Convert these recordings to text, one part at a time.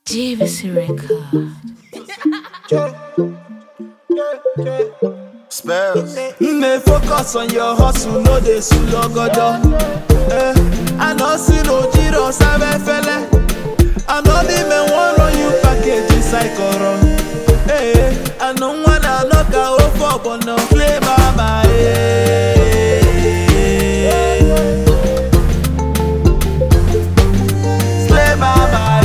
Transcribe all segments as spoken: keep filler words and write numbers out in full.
J V C record. Spells. May focus on your hustle, no dey sulogodo. Eh, I no see no jiro sabe fele. I know the men want run you package inside koro. Eh, I no wanna knock out for but no play mama. Eh. Slay mama.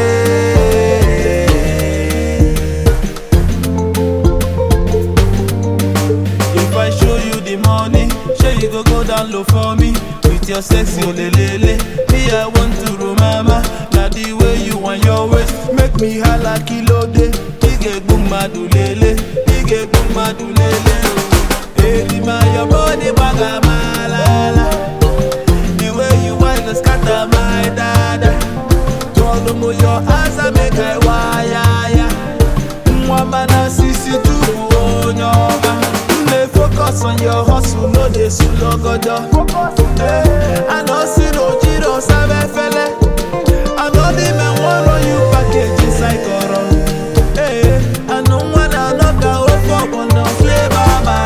You go go down low for me with your sexy olelele. Me I want to romama. Now the way you want your waist make me holla kilode. Ige gumadulele, ige gumadulele. Hey, ma your body baga malala. The way you want to scatter my dada. Tolomo your answer make I wire. Mwamana sisi tu onyoba. Focus on your hustle, no dey sulogodo. Eh, I no see no jiro sabe fele. I know the men want run you package inside koro. Eh, I no wanna knock out for but no play mama.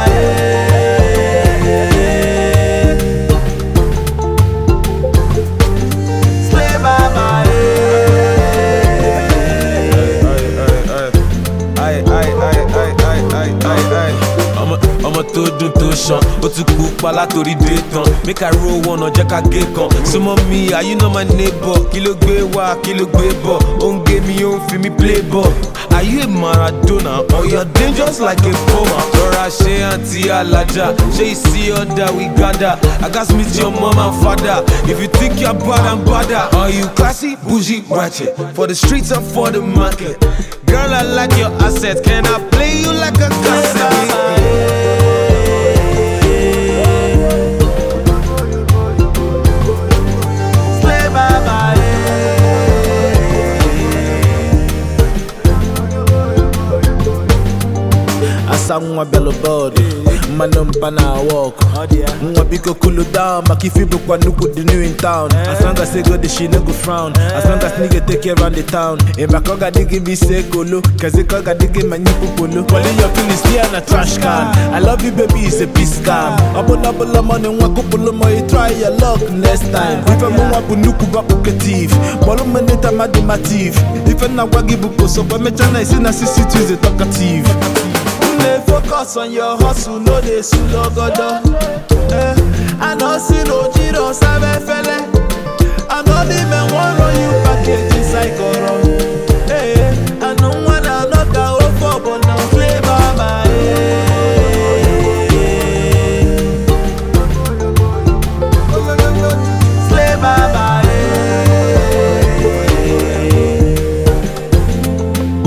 Eh, slay mama. Ọmọ tó dùn tó ṣan, ó ti kú pa látòrí dé tán. Make I roll one ọjọ́ ká gé kan. Súnmọ́ mi, are you not my neighbor? Kí ló gbé wá, kí ló gbé bọ̀? Ó ń gé mi, ó ń fi mi play ball. Are you a Maradona or you're dangerous like a Boma? Rọra ṣe àǹtí alájà, ṣé you see other we gather? I gats meet your mom and father. If you think you're bad and badder, are you classy, bougie, ratchet? For the streets or for the market? Girl, I like your assets. Can I play you like a cassette? Nwa bello body, mano mpana walk. Nwa biko cool down, makifi bukwa nuku the new in town. As long as they go the she no go frown. As long as nigga take care around the town. In bakoga digi be say kolo, kaze koga digi manyipu polo. Calling your feelings here in a trash can. I love you baby, it's a peace scam. Abola bola money nwa kupolo mo you try your luck next time. If I'm nwa bunuku bakukatif, bolo maneta madimatif. If I'm not wagi buko so kwa mechana isi na sisi tu is a talkative. Focus on your hustle, no dey sulogodo. Eh, I no see no jiro sabe fele. I know the men want run you package inside koro. Eh, I no wanna knock out for but no play mama. Eh, slay mama.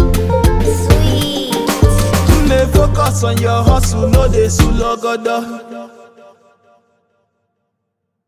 Focus on your hustle, no dey sulogodo.